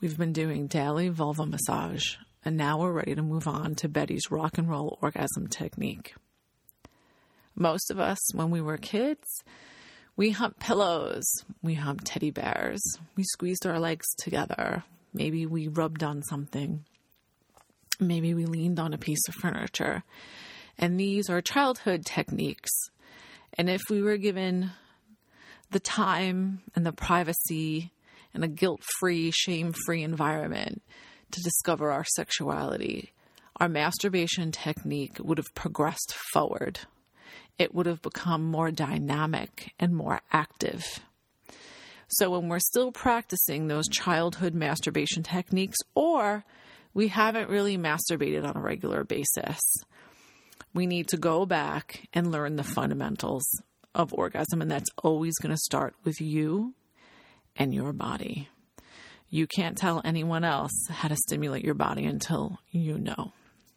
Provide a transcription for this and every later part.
We've been doing daily vulva massage, and now we're ready to move on to Betty's rock and roll orgasm technique. Most of us, when we were kids, we humped pillows, we humped teddy bears, we squeezed our legs together, maybe we rubbed on something, maybe we leaned on a piece of furniture. And these are childhood techniques. And if we were given the time and the privacy and a guilt-free, shame-free environment to discover our sexuality, our masturbation technique would have progressed forward. It would have become more dynamic and more active. So when we're still practicing those childhood masturbation techniques, or we haven't really masturbated on a regular basis, we need to go back and learn the fundamentals of orgasm, and that's always going to start with you and your body. You can't tell anyone else how to stimulate your body until you know.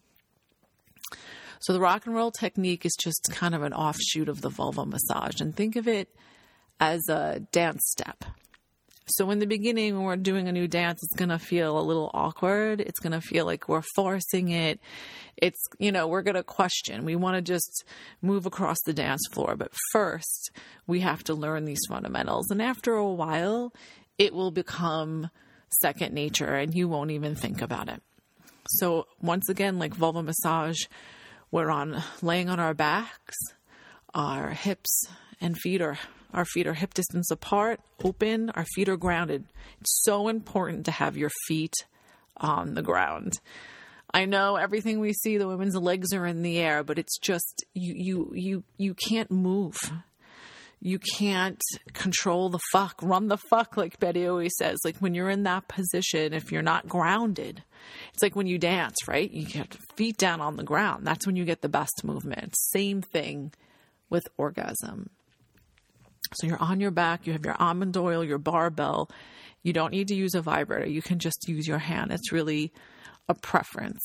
So the rock and roll technique is just kind of an offshoot of the vulva massage, and think of it as a dance step. So in the beginning, when we're doing a new dance, it's going to feel a little awkward. It's going to feel like we're forcing it. It's, we're going to question. We want to just move across the dance floor. But first, we have to learn these fundamentals. And after a while, it will become second nature and you won't even think about it. So once again, like vulva massage, we're laying on our backs, our hips and feet are our feet are hip distance apart, open, our feet are grounded. It's so important to have your feet on the ground. I know everything we see, the women's legs are in the air, but it's just, you can't move. You can't control the fuck, run the fuck, like Betty always says. Like when you're in that position, if you're not grounded, it's like when you dance, right? You get feet down on the ground. That's when you get the best movement. Same thing with orgasm. So you're on your back, you have your almond oil, your barbell. You don't need to use a vibrator. You can just use your hand. It's really a preference.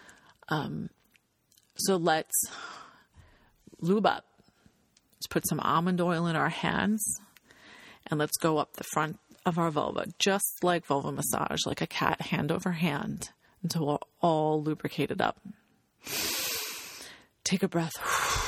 So let's lube up. Let's put some almond oil in our hands and let's go up the front of our vulva, just like vulva massage, like a cat, hand over hand, until we're all lubricated up. Take a breath.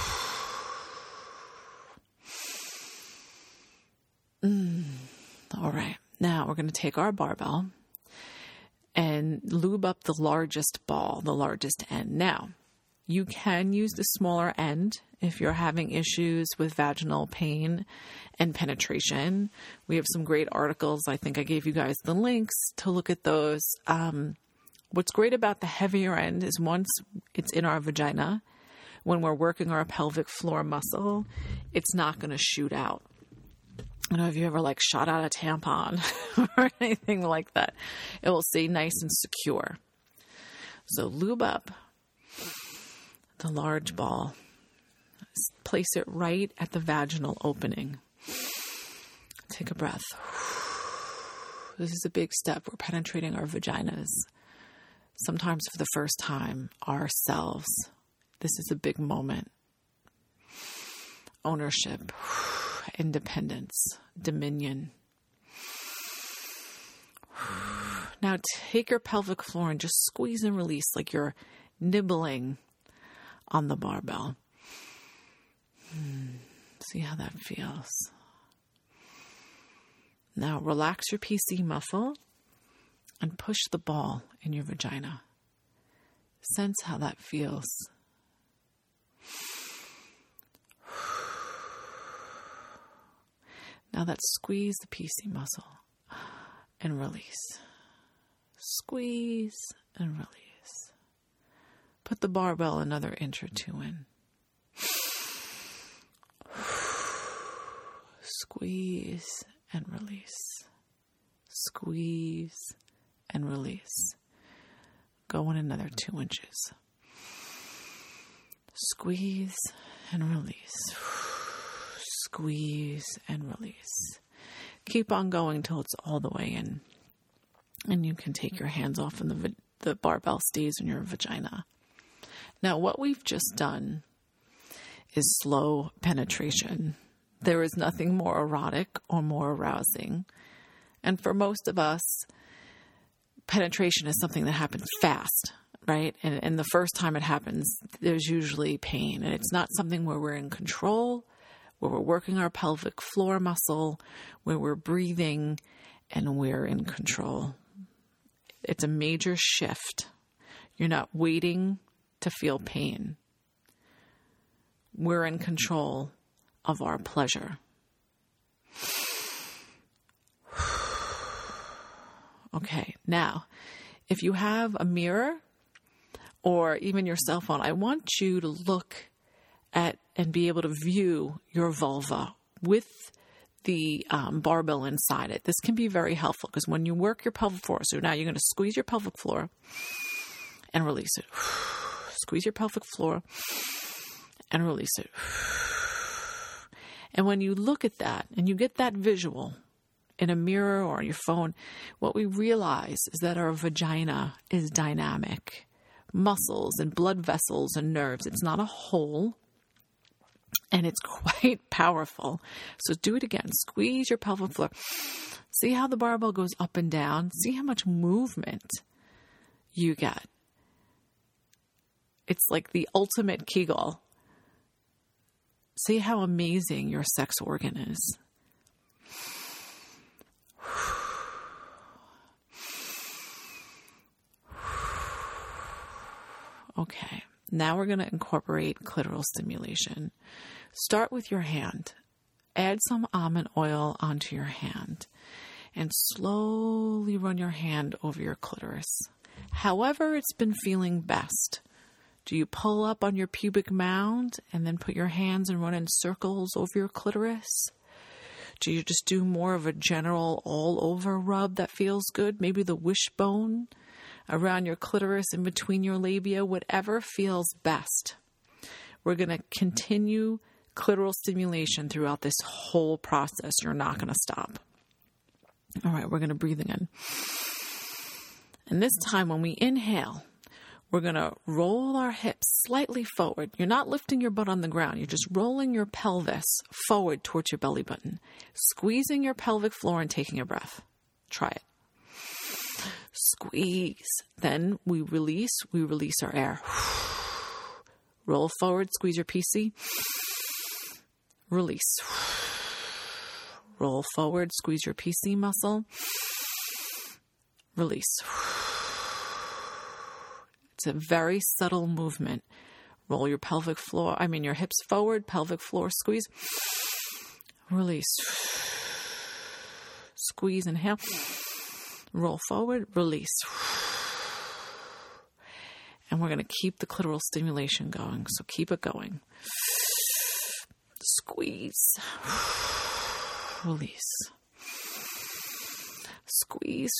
All right. Now we're going to take our barbell and lube up the largest ball, the largest end. Now, you can use the smaller end if you're having issues with vaginal pain and penetration. We have some great articles. I think I gave you guys the links to look at those. What's great about the heavier end is once it's in our vagina, when we're working our pelvic floor muscle, it's not going to shoot out. I don't know if you ever shot out a tampon or anything like that. It will stay nice and secure. So lube up the large ball. Place it right at the vaginal opening. Take a breath. This is a big step. We're penetrating our vaginas. Sometimes for the first time, ourselves. This is a big moment. Ownership. Independence, dominion. Now take your pelvic floor and just squeeze and release like you're nibbling on the barbell. See how that feels. Now relax your PC muscle and push the ball in your vagina. Sense how that feels. Now let's squeeze the PC muscle and release. Squeeze and release. Put the barbell another inch or two in. Squeeze and release. Squeeze and release. Go in another 2 inches. Squeeze and release. Squeeze and release. Keep on going till it's all the way in. And you can take your hands off and the barbell stays in your vagina. Now, what we've just done is slow penetration. There is nothing more erotic or more arousing. And for most of us, penetration is something that happens fast, right? And the first time it happens, there's usually pain. And it's not something where we're in control, where we're working our pelvic floor muscle, where we're breathing, and we're in control. It's a major shift. You're not waiting to feel pain. We're in control of our pleasure. Okay, now, if you have a mirror or even your cell phone, I want you to look at and be able to view your vulva with the barbell inside it. This can be very helpful because when you work your pelvic floor, so now you're going to squeeze your pelvic floor and release it. Squeeze your pelvic floor and release it. And when you look at that and you get that visual in a mirror or on your phone, what we realize is that our vagina is dynamic. Muscles and blood vessels and nerves. It's not a hole. And it's quite powerful. So do it again. Squeeze your pelvic floor. See how the barbell goes up and down. See how much movement you get. It's like the ultimate Kegel. See how amazing your sex organ is. Okay, now we're going to incorporate clitoral stimulation. Start with your hand. Add some almond oil onto your hand and slowly run your hand over your clitoris. However it's been feeling best. Do you pull up on your pubic mound and then put your hands and run in circles over your clitoris? Do you just do more of a general all-over rub that feels good? Maybe the wishbone around your clitoris, in between your labia, whatever feels best. We're going to continue clitoral stimulation throughout this whole process. You're not going to stop. All right, we're going to breathe again. And this time when we inhale, we're going to roll our hips slightly forward. You're not lifting your butt on the ground. You're just rolling your pelvis forward towards your belly button, squeezing your pelvic floor and taking a breath. Try it. Squeeze. Then we release our air. Roll forward, squeeze your PC. Release. Roll forward, squeeze your PC muscle. Release. It's a very subtle movement. Roll your your hips forward, pelvic floor squeeze. Release. Squeeze, inhale. Roll forward, release. And we're going to keep the clitoral stimulation going. So keep it going. Squeeze. Release. Squeeze.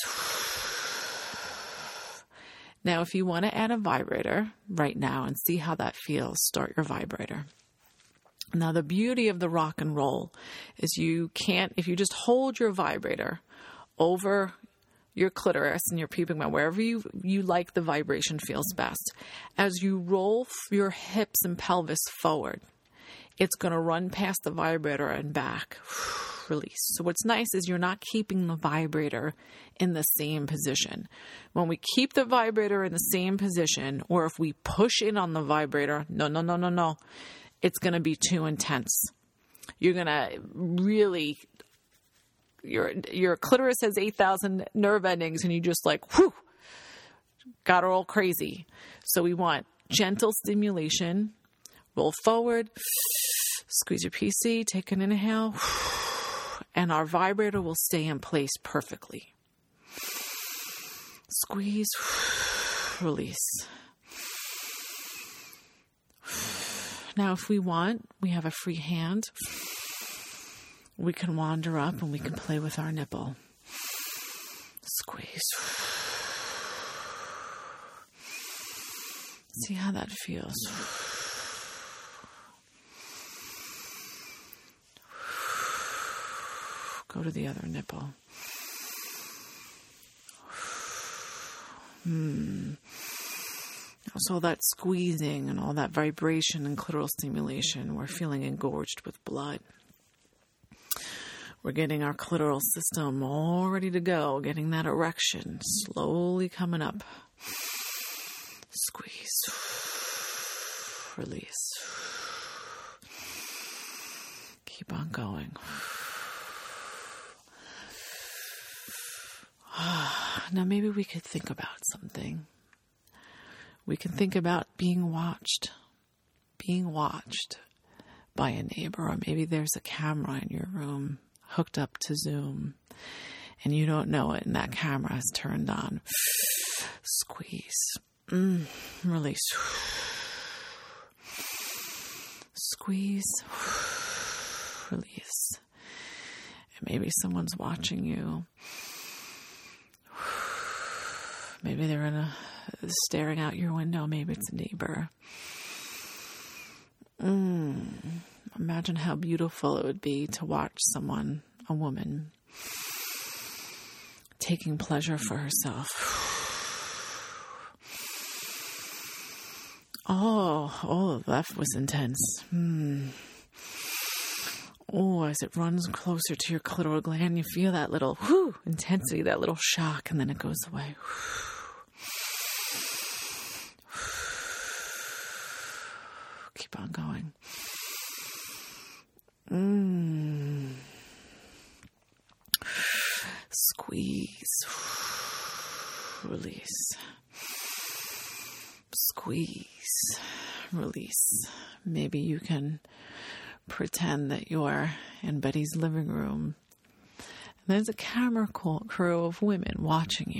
Now, if you want to add a vibrator right now and see how that feels, start your vibrator. Now, the beauty of the rock and roll is if you just hold your vibrator over your clitoris and your pubic mound, wherever you like the vibration feels best. As you roll your hips and pelvis forward, it's going to run past the vibrator and back. Release. So what's nice is you're not keeping the vibrator in the same position. When we keep the vibrator in the same position, or if we push in on the vibrator, no, it's going to be too intense. You're going to really... Your clitoris has 8,000 nerve endings and you just got her all crazy. So we want gentle stimulation. Roll forward, squeeze your PC, take an inhale, and our vibrator will stay in place perfectly. Squeeze, release. Now, if we want, we have a free hand. We can wander up and we can play with our nipple. Squeeze. See how that feels. Go to the other nipple. So all that squeezing and all that vibration and clitoral stimulation, we're feeling engorged with blood. We're getting our clitoral system all ready to go, getting that erection slowly coming up. Squeeze. Release. Keep on going. Now maybe we could think about something. We can think about being watched by a neighbor, or maybe there's a camera in your room hooked up to Zoom and you don't know it and that camera is turned on. Squeeze. Release. Squeeze. Release. And maybe someone's watching you. Maybe they're staring out your window. Maybe it's a neighbor. Imagine how beautiful it would be to watch someone, a woman, taking pleasure for herself. Oh, that was intense. Oh, as it runs closer to your clitoral gland, you feel that little intensity, that little shock, and then it goes away. Keep on going. Squeeze. Release. Squeeze. Release. Maybe you can pretend that you're in Betty's living room. And there's a camera crew of women watching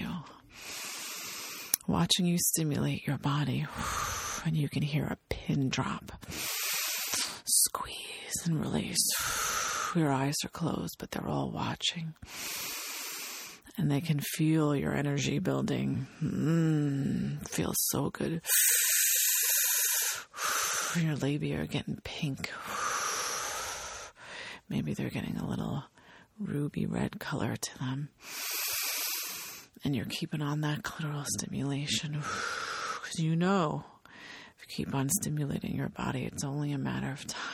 you stimulate your body. And you can hear a pin drop. Squeeze and release. Your eyes are closed, but they're all watching. And they can feel your energy building. Feels so good. Your labia are getting pink. Maybe they're getting a little ruby red color to them. And you're keeping on that clitoral stimulation. Because you know, if you keep on stimulating your body, it's only a matter of time.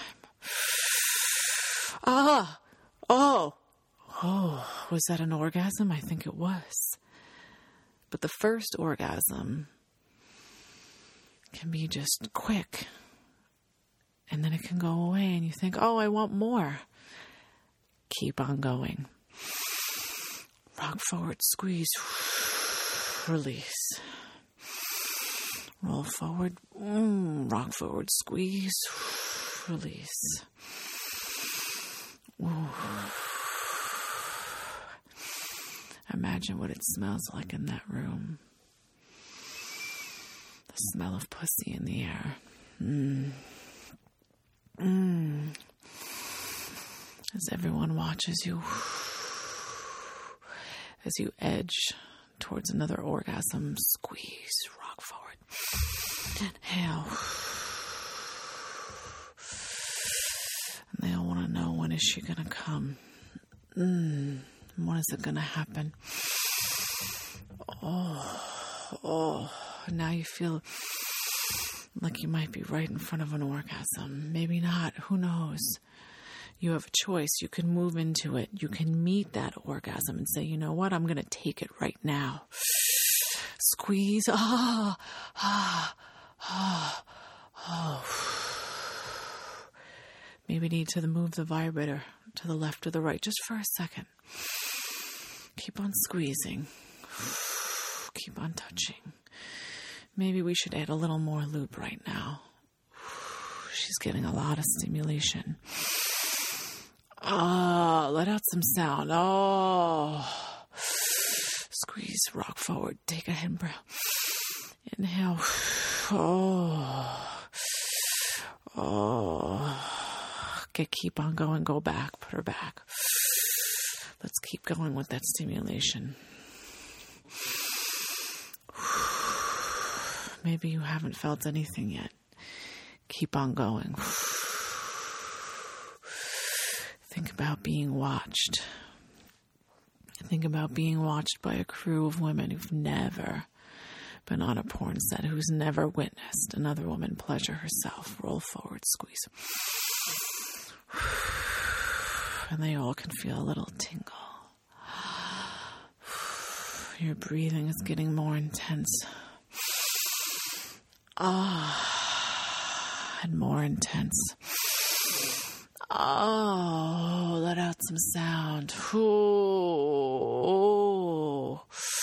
Was that an orgasm? I think it was. But the first orgasm can be just quick. And then it can go away and you think, I want more. Keep on going. Rock forward, squeeze, release. Roll forward, rock forward, squeeze, release. Ooh. Imagine what it smells like in that room. The smell of pussy in the air. As everyone watches you, as you edge towards another orgasm, squeeze, rock forward, inhale. And they all want to know, when is she going to come? When is it going to happen? Now you feel like you might be right in front of an orgasm. Maybe not. Who knows? You have a choice. You can move into it. You can meet that orgasm and say, you know what? I'm going to take it right now. Squeeze. Maybe need to move the vibrator to the left or the right just for a second. Keep on squeezing. Keep on touching. Maybe we should add a little more lube right now. She's getting a lot of stimulation. Let out some sound. Squeeze, rock forward. Take a in breath. Inhale. Keep on going. Go back. Put her back. Let's keep going with that stimulation. Maybe you haven't felt anything yet. Keep on going. Think about being watched. Think about being watched by a crew of women who've never been on a porn set, who's never witnessed another woman pleasure herself. Roll forward, squeeze. And they all can feel a little tingle. Your breathing is getting more intense. And more intense. Oh, let out some sound. Oh.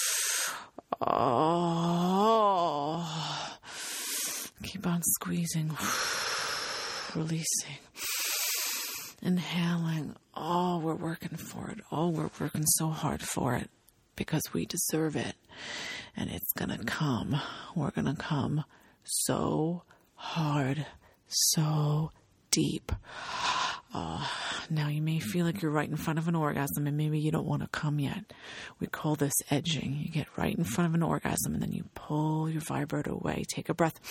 Keep on squeezing. Releasing. Inhaling. Oh, we're working for it. Oh, we're working so hard for it because we deserve it. And it's going to come. We're going to come so hard, so deep. Now you may feel like you're right in front of an orgasm and maybe you don't want to come yet. We call this edging. You get right in front of an orgasm and then you pull your vibrator away. Take a breath.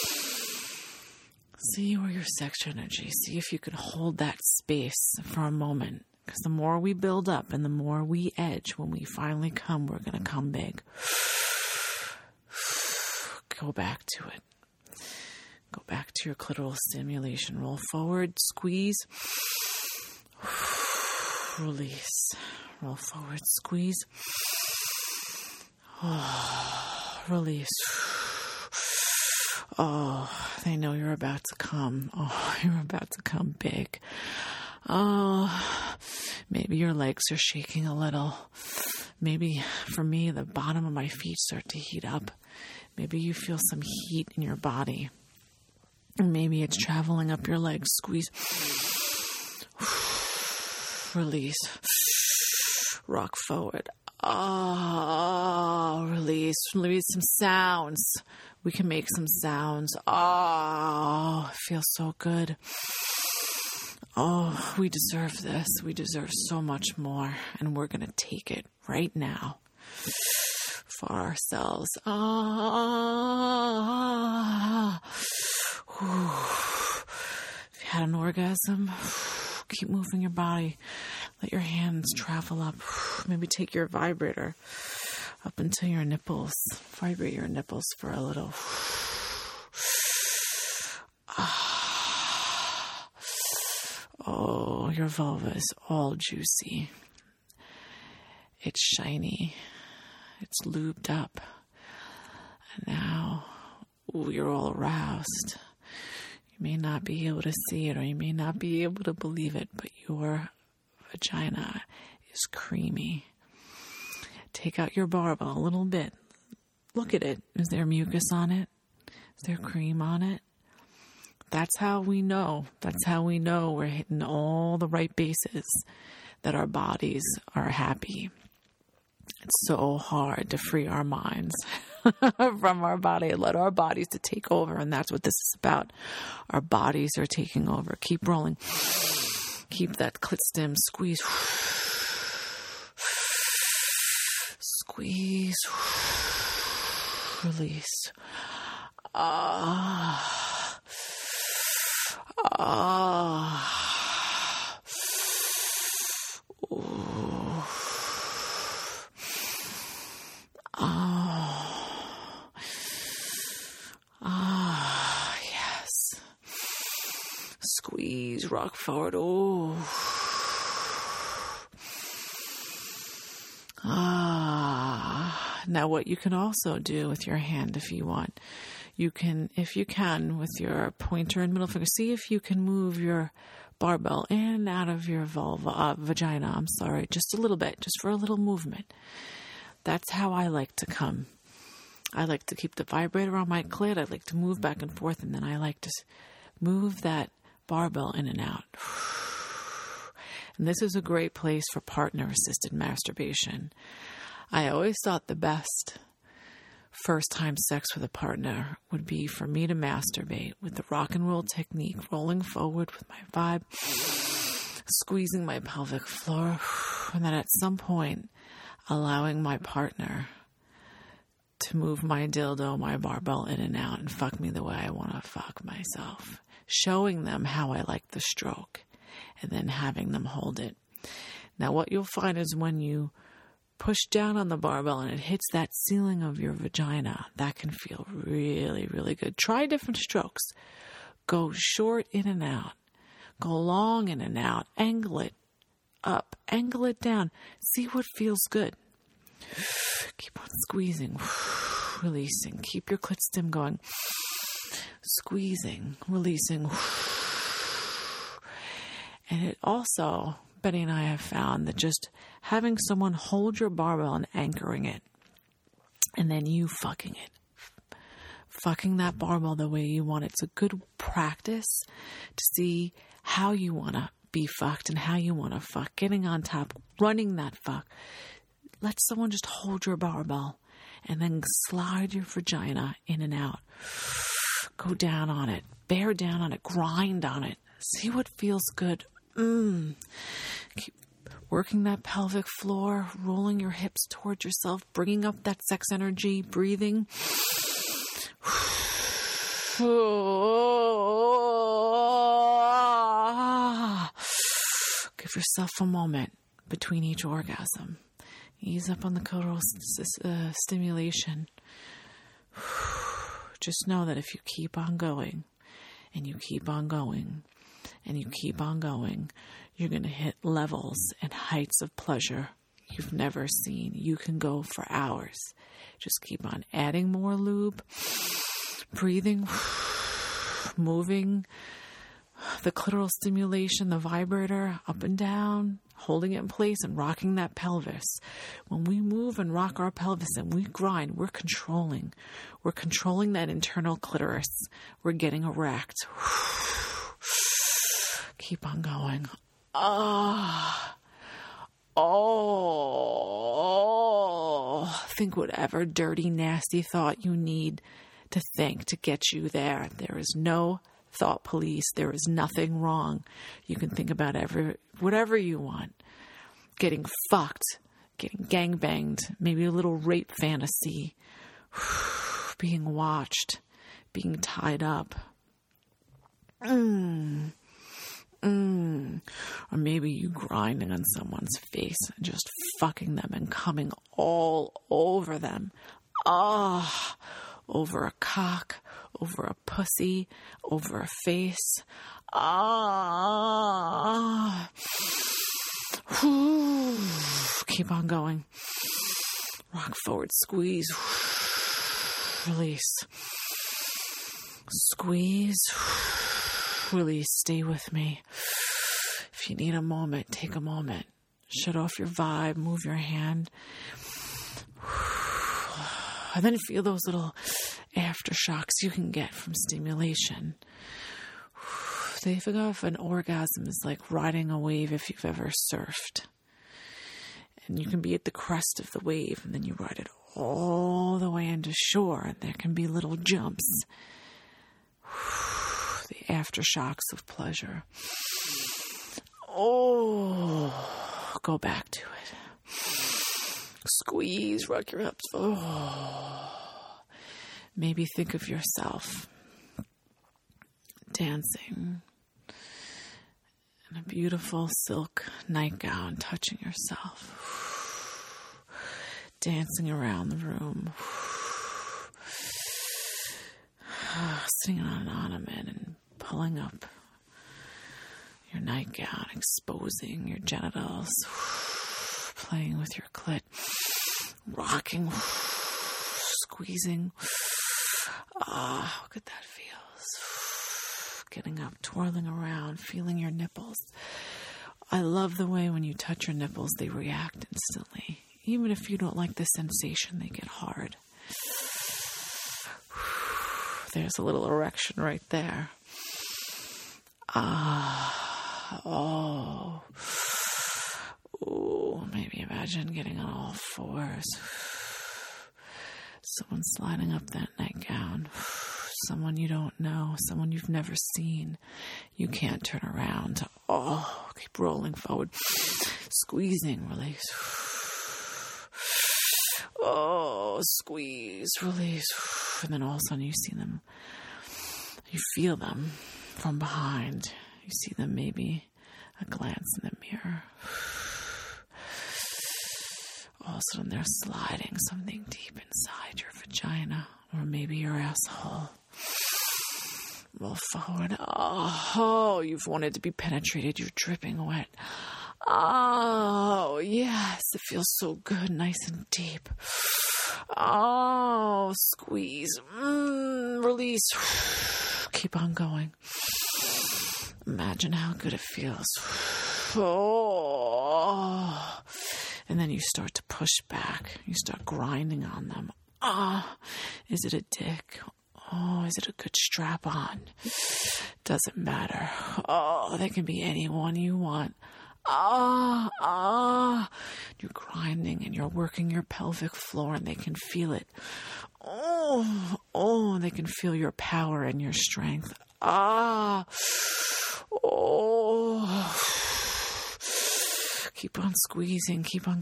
See where your sex energy. See if you can hold that space for a moment. Because the more we build up and the more we edge, when we finally come, we're going to come big. Go back to it. Go back to your clitoral stimulation. Roll forward, squeeze, release. Roll forward, squeeze, release. Oh, they know you're about to come. Oh, you're about to come big. Oh, maybe your legs are shaking a little. Maybe, for me, the bottom of my feet start to heat up. Maybe you feel some heat in your body. Maybe it's traveling up your legs. Squeeze. Release. Rock forward. Oh, release. Release some sounds. We can make some sounds. Oh, it feels so good. Oh, we deserve this. We deserve so much more. And we're going to take it right now for ourselves. If you had an orgasm, keep moving your body. Let your hands travel up. Maybe take your vibrator up until your nipples. Vibrate your nipples for a little. Oh, your vulva is all juicy. It's shiny. It's lubed up. And now, you're all aroused. You may not be able to see it or you may not be able to believe it, but your vagina is creamy. Take out your barbell a little bit. Look at it. Is there mucus on it? Is there cream on it? That's how we know. That's how we know we're hitting all the right bases, that our bodies are happy. It's so hard to free our minds from our body and let our bodies to take over. And that's what this is about. Our bodies are taking over. Keep rolling. Keep that clit stim. Squeeze. Squeeze. Release. Yes. Squeeze, rock forward. Oh. Now what you can also do with your hand if you want, if you can, with your pointer and middle finger, see if you can move your barbell in and out of your vagina, just a little bit, just for a little movement. That's how I like to come. I like to keep the vibrator on my clit. I like to move back and forth, and then I like to move that barbell in and out. And this is a great place for partner-assisted masturbation. I always thought the best first-time sex with a partner would be for me to masturbate with the rock and roll technique, rolling forward with my vibe, squeezing my pelvic floor, and then at some point allowing my partner to move my dildo, my barbell in and out and fuck me the way I want to fuck myself, showing them how I like the stroke and then having them hold it. Now what you'll find is when you push down on the barbell and it hits that ceiling of your vagina, that can feel really, really good. Try different strokes. Go short in and out. Go long in and out. Angle it up, angle it down, see what feels good. Keep on squeezing, releasing. Keep your clit stim going. Squeezing, releasing. And it also, Betty and I have found that just having someone hold your barbell and anchoring it, and then you fucking it. Fucking that barbell the way you want it. It's a good practice to see how you want to be fucked and how you want to fuck. Getting on top, running that fuck. Let someone just hold your barbell and then slide your vagina in and out. Go down on it. Bear down on it. Grind on it. See what feels good. Keep working that pelvic floor, rolling your hips towards yourself, bringing up that sex energy, breathing. Give yourself a moment between each orgasm. Ease up on the clitoral stimulation. Just know that if you keep on going, and you keep on going, and you keep on going, you're going to hit levels and heights of pleasure you've never seen. You can go for hours. Just keep on adding more lube, breathing, moving the clitoral stimulation, the vibrator up and down, holding it in place and rocking that pelvis. When we move and rock our pelvis and we grind, we're controlling. We're controlling that internal clitoris. We're getting erect. Keep on going. Think whatever dirty, nasty thought you need to think to get you there. There is no thought police. There is nothing wrong. You can think about whatever you want. Getting fucked, getting gangbanged, maybe a little rape fantasy, being watched, being tied up. Or maybe you grinding on someone's face and just fucking them and coming all over them. Over a cock, over a pussy, over a face. Keep on going. Rock forward, squeeze, release. Squeeze, release. Stay with me. If you need a moment, take a moment. Shut off your vibe, move your hand. And then feel those little aftershocks you can get from stimulation. They figure if an orgasm is like riding a wave if you've ever surfed. And you can be at the crest of the wave and then you ride it all the way into shore and there can be little jumps. The aftershocks of pleasure. Go back to it. Squeeze, rock your hips. Maybe think of yourself dancing in a beautiful silk nightgown, touching yourself, dancing around the room, sitting on an ottoman and pulling up your nightgown, exposing your genitals, playing with your clit, rocking, squeezing. How good that feels. Getting up, twirling around, feeling your nipples. I love the way when you touch your nipples, they react instantly. Even if you don't like the sensation, they get hard. There's a little erection right there. Maybe imagine getting on all fours. Someone sliding up that nightgown. Someone you don't know. Someone you've never seen. You can't turn around. Keep rolling forward. Squeezing, release. Squeeze, release. And then all of a sudden you see them. You feel them from behind. You see them maybe a glance in the mirror. All of a sudden they're sliding something deep inside your vagina or maybe your asshole. Roll forward. You've wanted to be penetrated. You're dripping wet. Oh, yes. It feels so good, nice and deep. Oh, squeeze. Release. Keep on going. Imagine how good it feels. Oh. And then you start to push back. You start grinding on them. Is it a dick? Oh, is it a good strap on? Doesn't matter. Oh, they can be anyone you want. You're grinding and you're working your pelvic floor and they can feel it. They can feel your power and your strength. Keep on squeezing, keep on.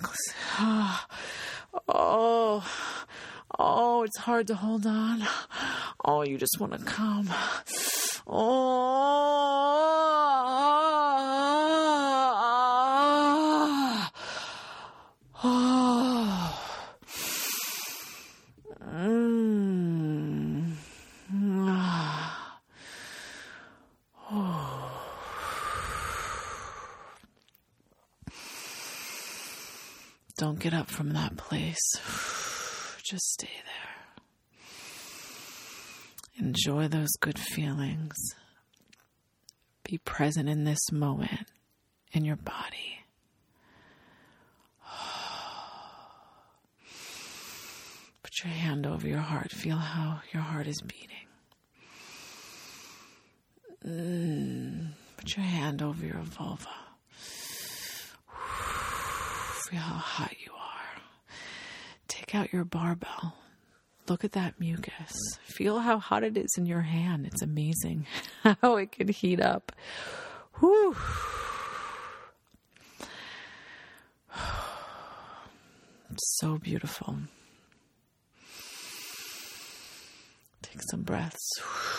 It's hard to hold on. You just want to come. Don't get up from that place. Just stay there. Enjoy those good feelings. Be present in this moment in your body. Put your hand over your heart. Feel how your heart is beating. Put your hand over your vulva. Feel how hot you are. Take out your barbell. Look at that mucus. Feel how hot it is in your hand. It's amazing how it can heat up. Whew. It's so beautiful. Take some breaths.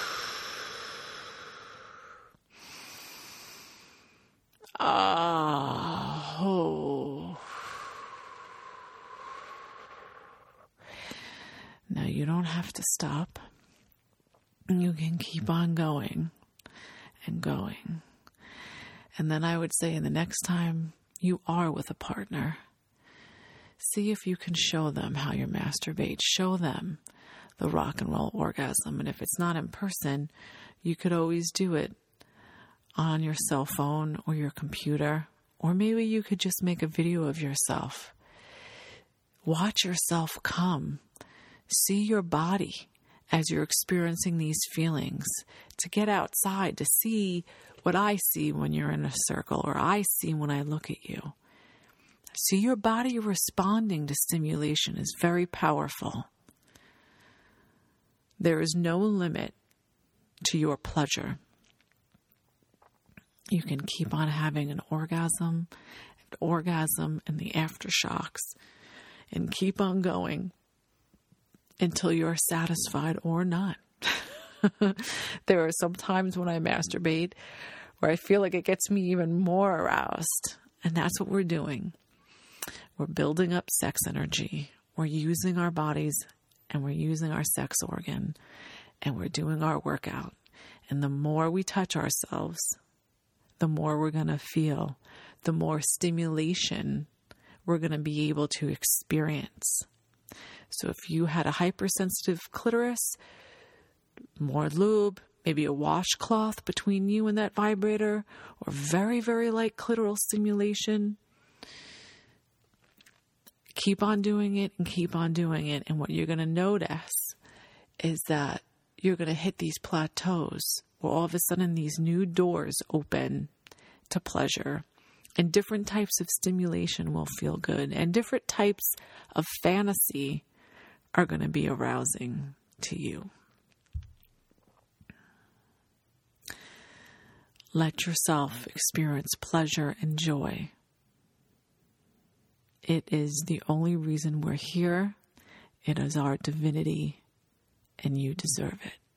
Now you don't have to stop. You can keep on going and going. And then I would say the next time you are with a partner, see if you can show them how you masturbate. Show them the rock and roll orgasm. And if it's not in person, you could always do it on your cell phone or your computer. Or maybe you could just make a video of yourself. Watch yourself come. See your body as you're experiencing these feelings. To get outside, to see what I see when you're in a circle, or I see when I look at you. See your body responding to stimulation is very powerful. There is no limit to your pleasure. You can keep on having an orgasm and the aftershocks, and keep on going until you're satisfied or not. There are some times when I masturbate where I feel like it gets me even more aroused. And that's what we're doing. We're building up sex energy. We're using our bodies and we're using our sex organ and we're doing our workout. And the more we touch ourselves, the more we're going to feel, the more stimulation we're going to be able to experience. So if you had a hypersensitive clitoris, more lube, maybe a washcloth between you and that vibrator, or very, very light clitoral stimulation, keep on doing it and keep on doing it. And what you're going to notice is that you're going to hit these plateaus where all of a sudden these new doors open to pleasure. And different types of stimulation will feel good. And different types of fantasy are going to be arousing to you. Let yourself experience pleasure and joy. It is the only reason we're here. It is our divinity, and you deserve it.